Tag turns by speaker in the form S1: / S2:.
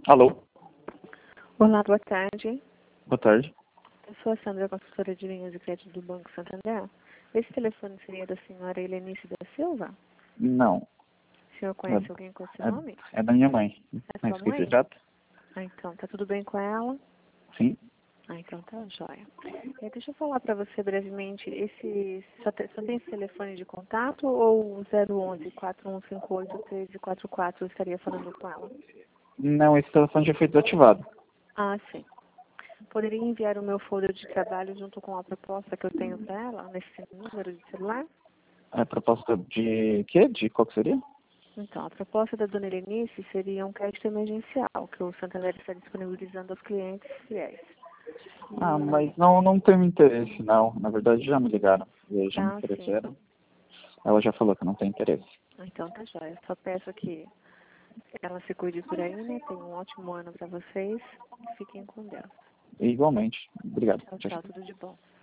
S1: Alô,
S2: Olá, boa tarde.
S1: boa tarde.
S2: Eu sou a Sandra, consultora de linhas de crédito do Banco Santander. Esse telefone seria da senhora Helenice da Silva?
S1: Não,
S2: O senhor conhece alguém com esse nome?
S1: é da minha mãe.
S2: É
S1: Mas
S2: sua
S1: esqueci
S2: mãe?
S1: exato?
S2: Ah, então, tá tudo bem com ela?
S1: Sim.
S2: Ah, então tá jóia. Deixa eu falar para você brevemente, só tem esse telefone de contato ou o 011 4158 1344 eu estaria falando com ela?
S1: Não, esse telefone já foi desativado.
S2: Ah, sim. Poderia enviar o meu folder de trabalho junto com a proposta que eu tenho para ela, nesse número de celular?
S1: É proposta de quê? De qual que seria?
S2: Então, a proposta da dona Helenice seria um crédito emergencial que o Santander está disponibilizando aos clientes fiéis.
S1: Ah, mas não tenho interesse, não. Na verdade, já me ligaram. E aí já me
S2: Sim.
S1: ofereceram. Ela já falou que não tem interesse.
S2: Então, tá jóia. Só peço que ela se cuide por aí, né? Tenha um ótimo ano para vocês. Fiquem com Deus.
S1: E igualmente. Obrigado.
S2: Tchau,
S1: Tchau,
S2: tchau.
S1: tchau.
S2: Tudo de bom.